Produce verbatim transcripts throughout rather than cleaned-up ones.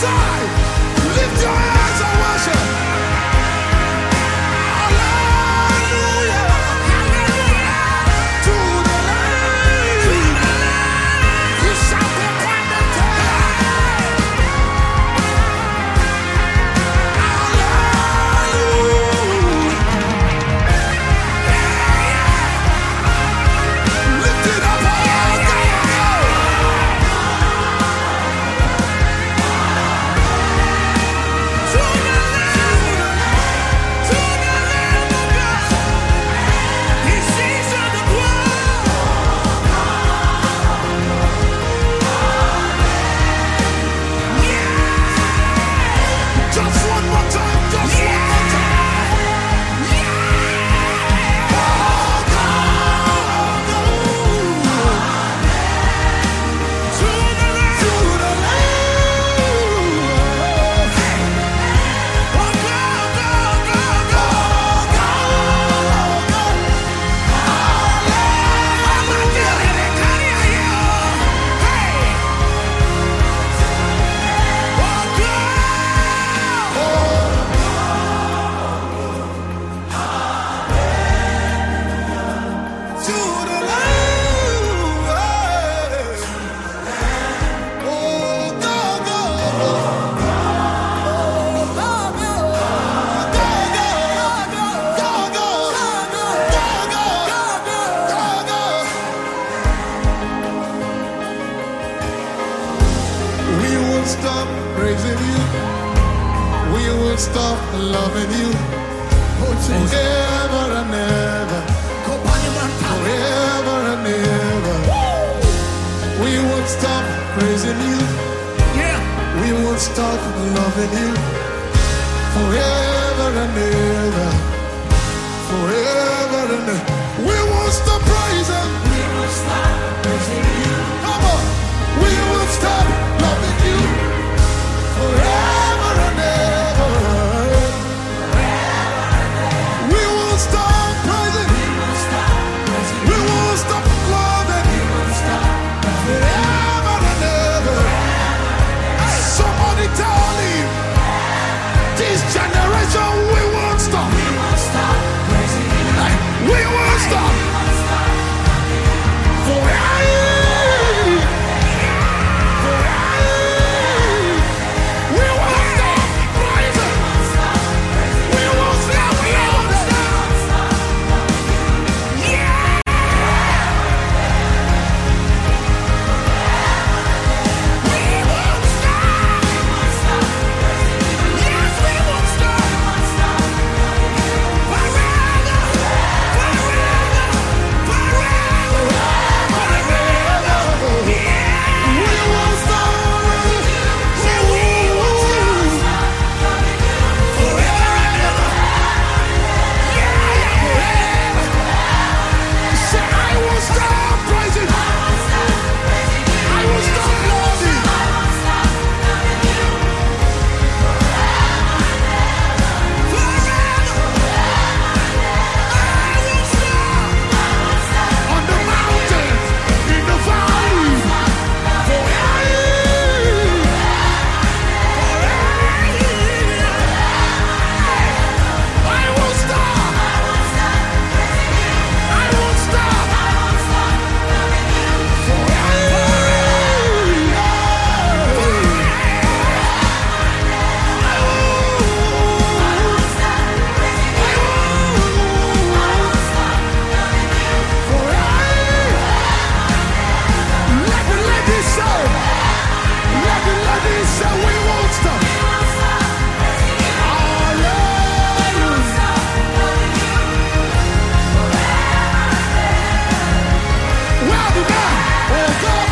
side. Lift your hands and worship. Hallelujah. To the Lamb. You shall proclaim the lift it up, oh just one more time, just one more time. Oh, God, to the Lamb. To the Lamb. Oh, God, God, God, God, God. I'm not dealing with Kanye, hey. Oh, God. To the Lamb. Oh, God, God. We won't stop praising you. We won't stop loving you. Forever and ever. Forever and ever. We won't stop praising you. We won't stop loving you. Forever and ever. Forever and ever. We won't stop praising. We won't stop praising you. Come on. We won't stop loving you. Forever and ever. We won't stop praising. We won't stop praising. We won't stop loving. We won't stop forever and ever. Somebody tell him, this generation we won't stop. We won't stop praising you. We won't stop. Forever. We won't stop praising. We won't stop loving. Yeah. We won't stop. Yes, we won't stop. Forever, forever, forever, forever. Yeah. We won't stop. Say we won't stop. Forever and ever. Yeah, yeah, forever. Say I won't stop praising. I won't stop loving. On the mountain, in the valley, forever. I won't stop. I won't stop. Let the ladies say, let the ladies say we won't stop. Hallelujah. Where the man? Oh God.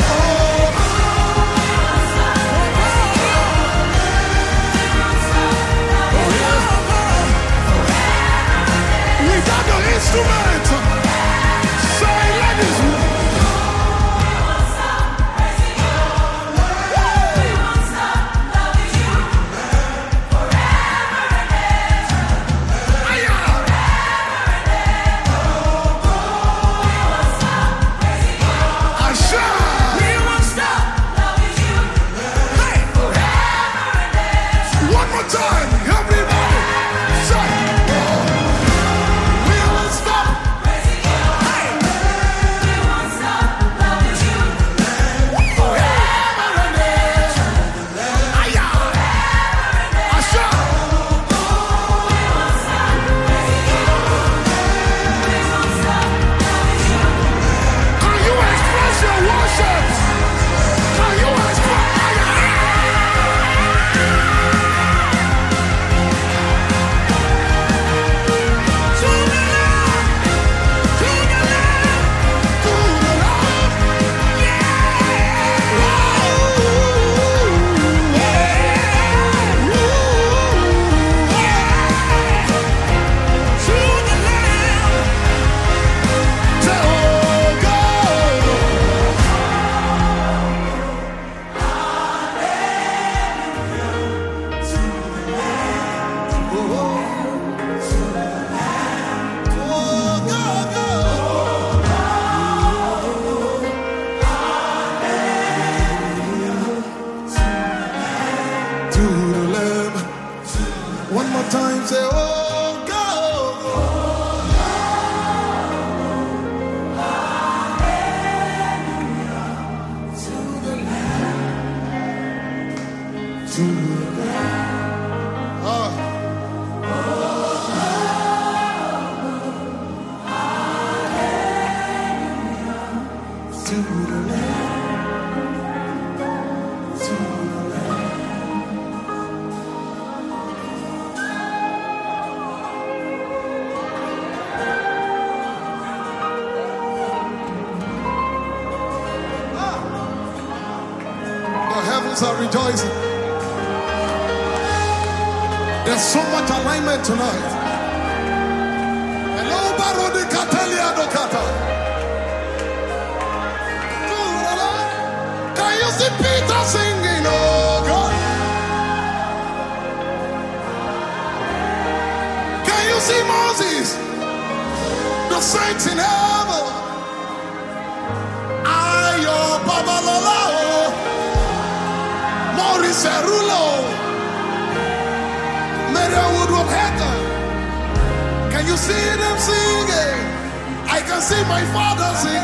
We got the instrument. Say ladies. to the Lamb. Oh. To the Lamb, to the Lamb. Ah. The heavens are rejoicing. There's so much alignment tonight. Hello, Barodi Catalia Docata. Can you see Peter singing, oh God? Can you see Moses? The saints in heaven. Ayo Babalala, Maurice Rulo, Maria Woodruff Hatter. Can you see them singing? I can see my father singing.